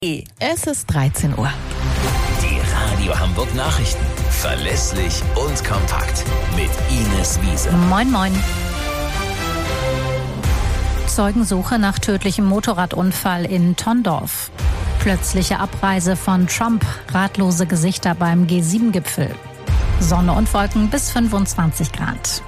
Es ist 13 Uhr. Die Radio Hamburg Nachrichten. Verlässlich und kompakt. Mit Ines Wiese. Moin, moin. Zeugensuche nach tödlichem Motorradunfall in Tondorf. Plötzliche Abreise von Trump. Ratlose Gesichter beim G7-Gipfel. Sonne und Wolken bis 25 Grad.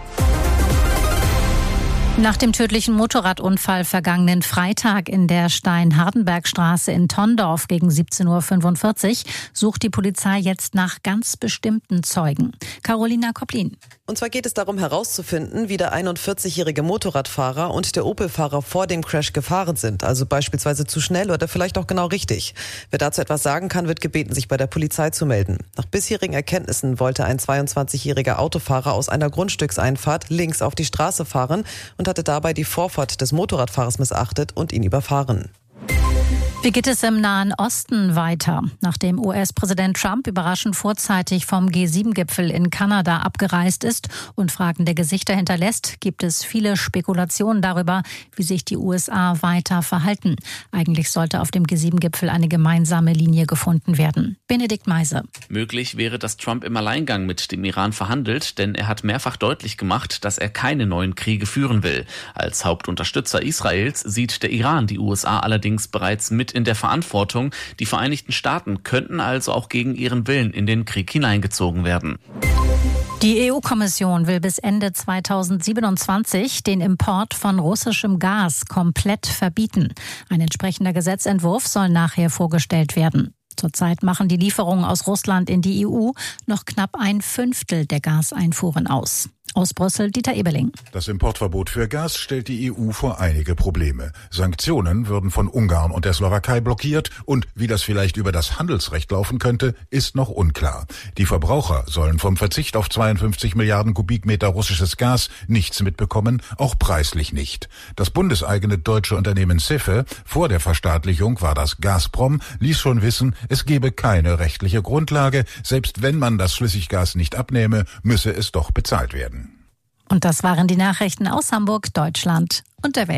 Nach dem tödlichen Motorradunfall vergangenen Freitag in der Stein-Hardenberg-Straße in Tondorf gegen 17.45 Uhr sucht die Polizei jetzt nach ganz bestimmten Zeugen. Carolina Koplin. Und zwar geht es darum herauszufinden, wie der 41-jährige Motorradfahrer und der Opel-Fahrer vor dem Crash gefahren sind. Also beispielsweise zu schnell oder vielleicht auch genau richtig. Wer dazu etwas sagen kann, wird gebeten, sich bei der Polizei zu melden. Nach bisherigen Erkenntnissen wollte ein 22-jähriger Autofahrer aus einer Grundstückseinfahrt links auf die Straße fahren und hatte dabei die Vorfahrt des Motorradfahrers missachtet und ihn überfahren. Wie geht es im Nahen Osten weiter? Nachdem US-Präsident Trump überraschend vorzeitig vom G7-Gipfel in Kanada abgereist ist und fragende Gesichter hinterlässt, gibt es viele Spekulationen darüber, wie sich die USA weiter verhalten. Eigentlich sollte auf dem G7-Gipfel eine gemeinsame Linie gefunden werden. Benedikt Meise. Möglich wäre, dass Trump im Alleingang mit dem Iran verhandelt, denn er hat mehrfach deutlich gemacht, dass er keine neuen Kriege führen will. Als Hauptunterstützer Israels sieht der Iran die USA allerdings bereits mit in der Verantwortung. Die Vereinigten Staaten könnten also auch gegen ihren Willen in den Krieg hineingezogen werden. Die EU-Kommission will bis Ende 2027 den Import von russischem Gas komplett verbieten. Ein entsprechender Gesetzentwurf soll nachher vorgestellt werden. Zurzeit machen die Lieferungen aus Russland in die EU noch knapp 1/5 der Gaseinfuhren aus. Aus Brüssel, Dieter Eberling. Das Importverbot für Gas stellt die EU vor einige Probleme. Sanktionen würden von Ungarn und der Slowakei blockiert und wie das vielleicht über das Handelsrecht laufen könnte, ist noch unklar. Die Verbraucher sollen vom Verzicht auf 52 Milliarden Kubikmeter russisches Gas nichts mitbekommen, auch preislich nicht. Das bundeseigene deutsche Unternehmen Cefe, vor der Verstaatlichung war das Gazprom, ließ schon wissen, es gebe keine rechtliche Grundlage. Selbst wenn man das Flüssiggas nicht abnehme, müsse es doch bezahlt werden. Und das waren die Nachrichten aus Hamburg, Deutschland und der Welt.